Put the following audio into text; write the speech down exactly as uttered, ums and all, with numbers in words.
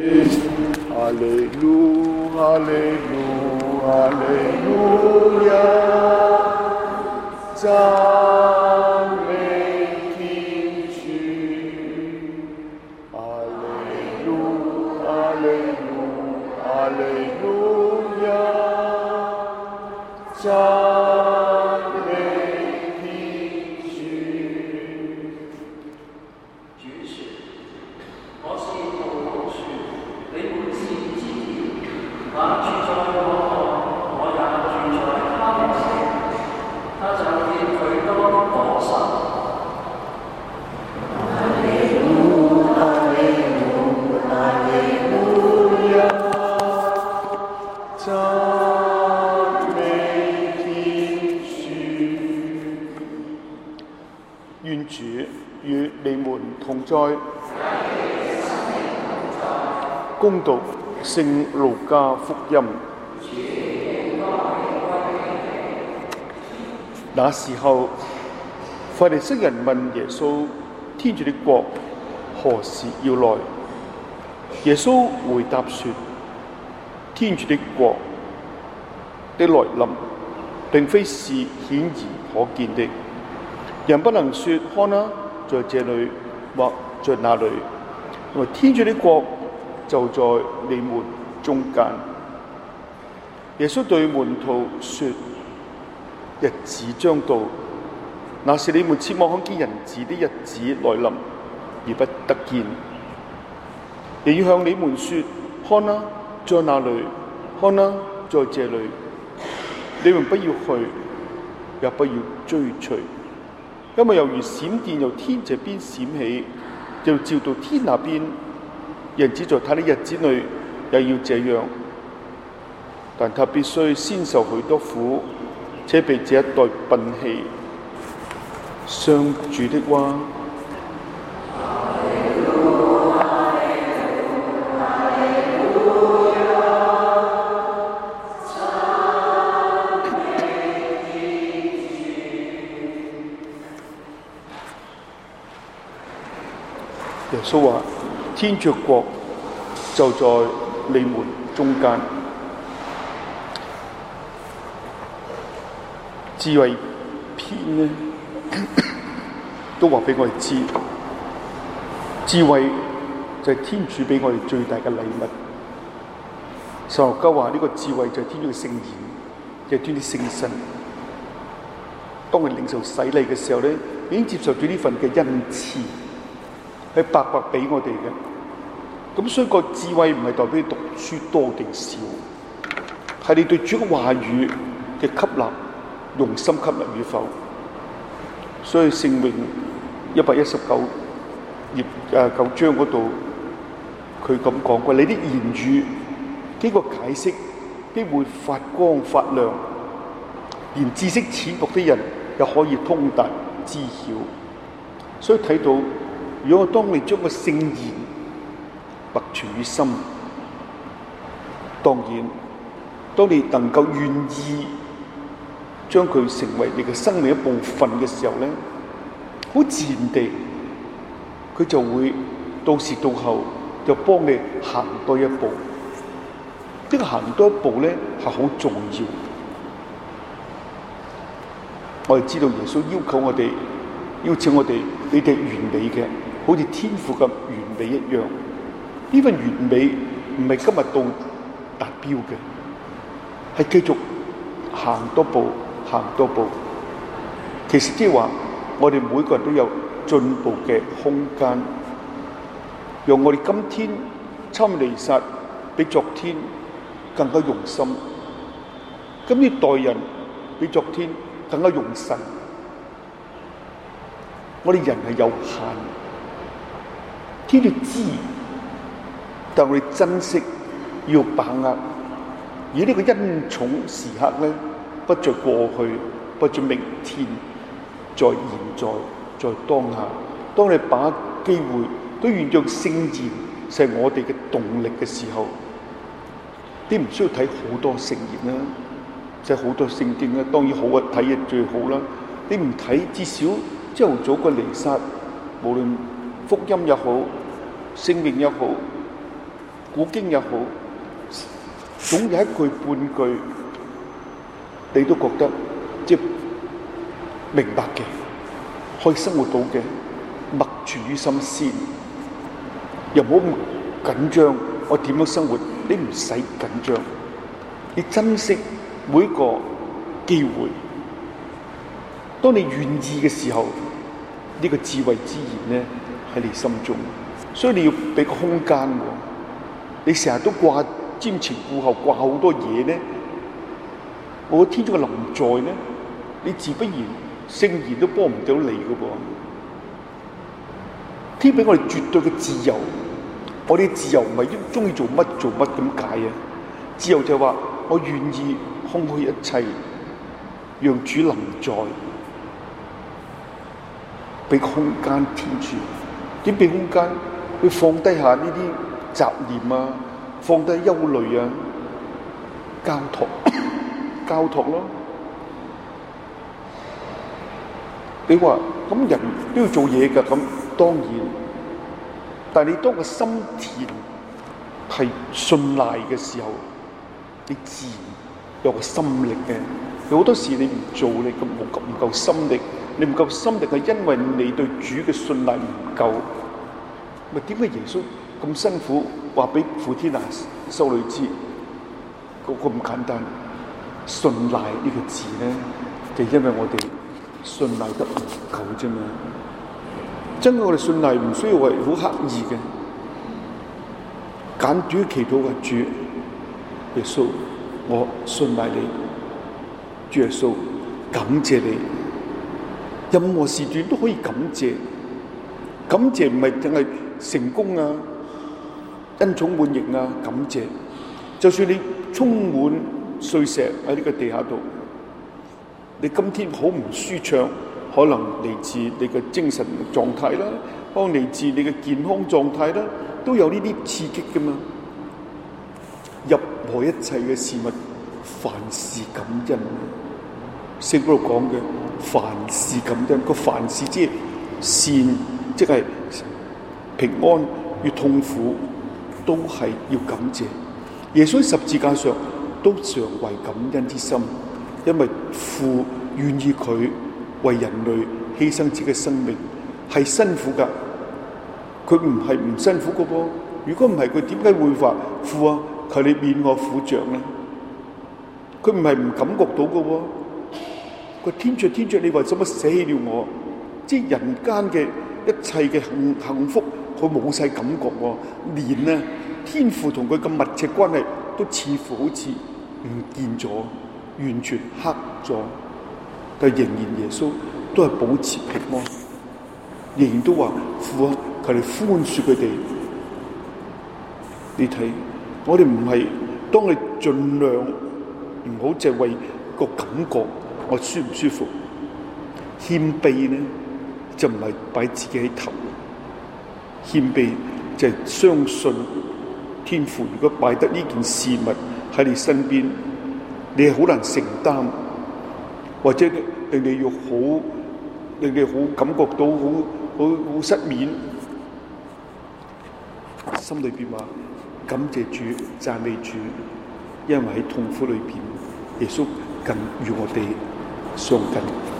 哈利路，哈利路，哈利路亞，讚美天主。哈利路，哈利路，哈利路亞，讚美天主。 主說：我是葡萄樹，你們是枝條，那住在我內，我也住在他們內，他就結許多果實。 哈利路，哈利路，哈利路亞，讚美天主。願主與你們同在。恭讀聖路加福音。那時候，法利賽人問耶穌：天主的國何時要來？耶穌回答說：天主的國的來臨，並非是顯而可見的，人不能說看啊，在這裏或在那裏，因為天主的國就在你們中間。耶穌對門徒說：日子將到，那時你們切莫看見人子的日子來臨而不得見。也要向你們說：看啊，在那裏；看啊，在這裏。你們不要去，也不要追隨，因為猶如閃電由天這邊閃起，就照到天那邊。人子在他的日子裏也要這樣，但他必須先受許多苦，且被這一代擯棄。上主的話。耶穌話：天主國就在你們中間。智慧篇呢都話俾我哋知，智慧就係天主俾我哋最大嘅禮物。聖學家話呢個智慧就係天主嘅聖言，就係天主聖神。當佢領受洗禮嘅時候咧，已經接受咗呢份嘅恩賜。係白白俾我哋嘅，咁所以個智慧唔係代表你讀書多定少，係你對主嘅話語嘅吸納，用心吸納與否。所以聖詠一百一十九頁誒九章嗰度，佢咁講過：你啲言語經過解釋，必會發光發亮，連知識淺薄的人又可以通達知曉。所以睇到。如果當你將個聖言默存於心，當然，當你能夠願意將佢成為你嘅生命一部分嘅時候咧，好自然地，佢就會到時到後就幫你行多一步。呢個行多一步咧係好重要。我哋知道耶穌要求我哋，邀請我哋，你哋完美嘅。好似天父咁完美一樣，呢份完美唔係今日到達標嘅，係繼續行多步，行多步。其實即係話，我哋每個人都有進步嘅空間，讓我哋今天參彌撒比昨天更加用心，今日待人比昨天更加用神。我哋人係有限。天主知，但我哋珍惜，要把握。而呢個恩寵時刻咧，不在過去，不在明天，在現在，在當下。當你把握機會，都願讓聖言成我哋嘅動力嘅時候，你唔需要睇好多聖言啦，即係好多聖經啦。當然好嘅睇嘅最好啦。你唔睇，至少朝頭早個彌撒，無論福音也好，聖詠也好， 古經也好，總有一句半句你都覺得即係明白嘅，可以生活到嘅，默存於心先，又唔好咁緊張。我點樣生活？你唔使緊張，你珍惜每一個機會。當你願意嘅時候，呢、這個智慧之言呢喺你心中，所以你要俾個空間喎。你成日都掛瞻前顧後，掛好多嘢呢，我天主嘅臨在呢，你自不然聖言都幫唔到你嘅噃。天俾我哋絕對嘅自由，我哋自由唔係中意做乜做乜咁解啊！自由就係話我願意空虛一切，讓主臨在，俾空間天主。點俾空間？要放低下呢啲雜念啊，放低憂慮啊，交託交託咯。你話咁人都要做嘢㗎，咁當然。但係你當個心田係信賴嘅時候，你自然有個心力嘅。有好多事你唔做，你咁冇夠唔夠心力，你唔夠心力係因為你對主嘅信賴唔夠。咪點解耶穌咁辛苦話俾傅天娜修女知？嗰個咁簡單，信賴呢個字咧，就因為我哋信賴得唔夠啫嘛。真係我哋信賴唔需要係好刻意嘅，簡短祈禱話主耶穌，我信賴你，主耶穌感謝你，任何時段都可以感謝，感謝唔係淨係成功啊、恩寵滿盈啊，感謝。就算你充滿碎石喺呢個地下度，你今天好唔舒暢，可能嚟自你嘅精神狀態啦，可能嚟自你嘅健康狀態啦，都有呢啲刺激噶嘛。任何一切嘅事物，凡事感恩。聖經度講嘅凡事感恩，個凡事即係善，即係平安與痛苦，都係要感謝。耶穌喺十字架上都常為感恩之心，因為父願意佢為人類犧牲自己嘅生命，係辛苦噶。佢唔係唔辛苦嘅噃。如果唔係，佢點解會話父啊，求你免我苦杖咧？佢唔係唔感覺到嘅喎。個天主天主，你為什麼捨棄了我？即係人間嘅一切嘅幸幸福，佢冇晒感覺喎。連啊天父同佢嘅密切關係，都似乎好似唔見咗，完全黑咗。但仍然耶穌都係保持平安，仍然都話父啊，求你寬恕佢哋。你睇，我哋唔係當你盡量唔好淨係為個感覺我舒唔舒服，謙卑咧就唔係擺自己喺頭，謙卑就係相信天父。如果擺得呢件事物喺你身邊，你係好難承擔，或者令你要好，令你好感覺到好好好失面，心裏邊話感謝主、讚美主，因為喺痛苦裏邊，耶穌更與我哋相近。